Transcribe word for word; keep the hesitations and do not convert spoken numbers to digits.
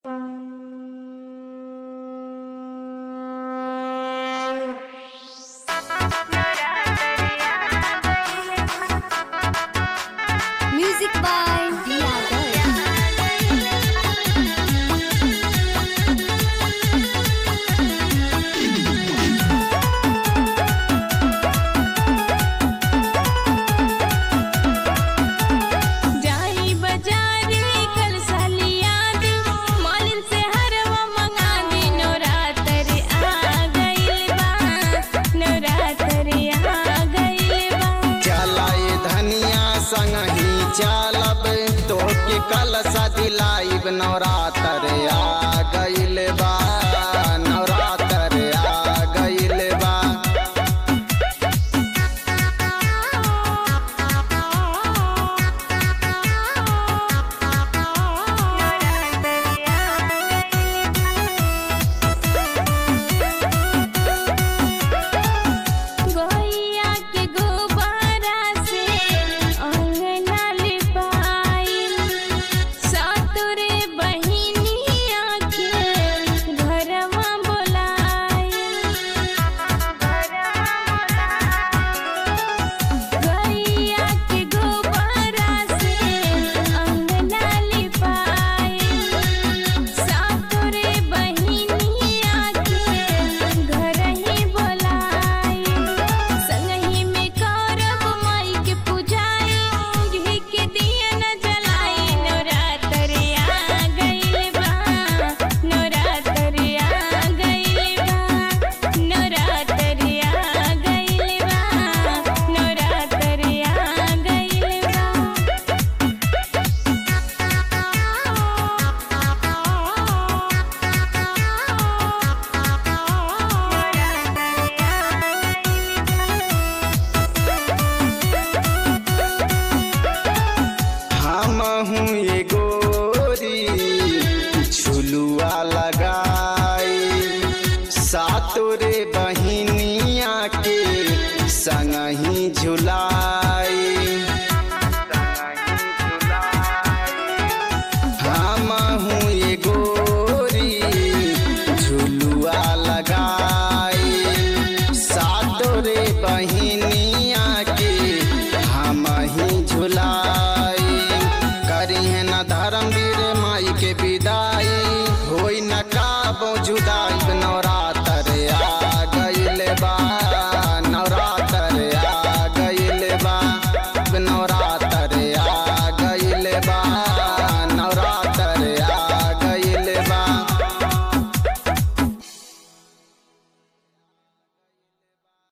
Music by Diago. जाई बाजार कल सालिया दी मॉलिन से हरवा मंगा दी नवरात्र आ गइल बा नवरात्र आ गइल बा चलाए धनिया संग ही चलब तो के कल सा दिलाइब नवरा